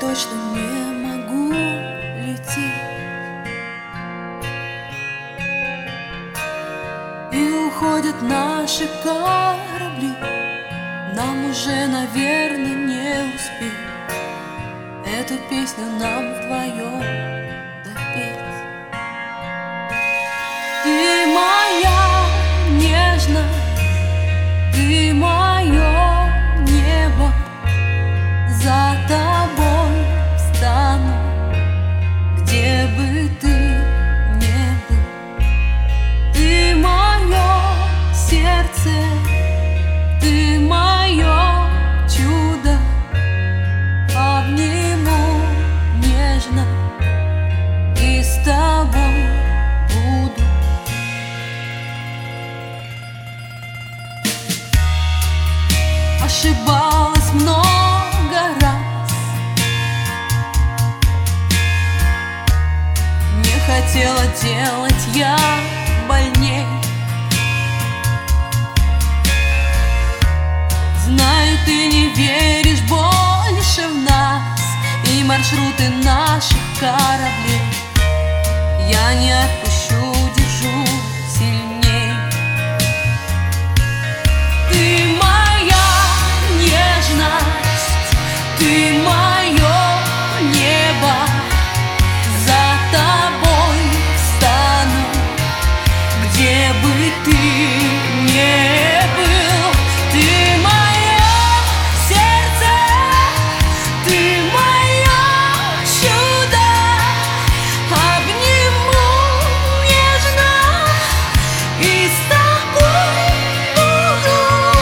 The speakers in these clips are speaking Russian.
точно не могу лететь. И уходят наши корабли, нам уже, наверное, не успеть эту песню нам вдвоем допеть. Ты моя нежность, ты мое небо, за тобой встану, где бы ты ни был. Ты мое сердце, ты мое чудо, обниму нежно и с тобой буду. Ошибалась много раз, не хотела делать я больней. Знаю, ты не веришь больше в нас и маршруты наших кораблей. Я не отпущу, держу сильней. Ты моя нежность, ты мое небо, за тобой встану, где бы ты ни был. Ты мое сердце, ты мое чудо, обниму нежно и с тобой буду.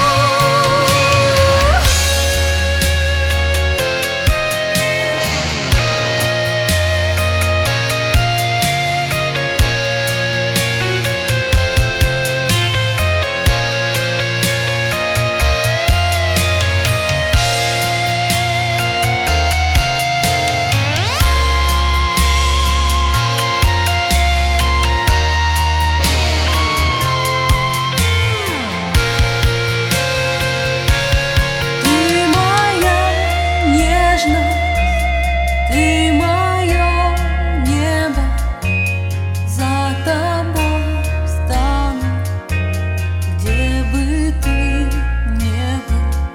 Ты мое небо, за тобой встану, где бы ты ни был.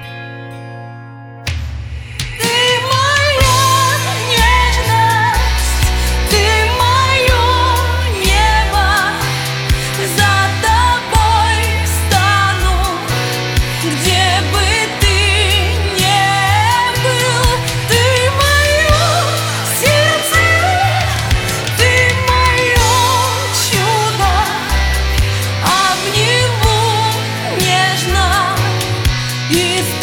Ты моя нежность, ты мое небо, за тобой встану, где бы ты ни был. Ты мое сердце, ты мое чудо, обниму нежно и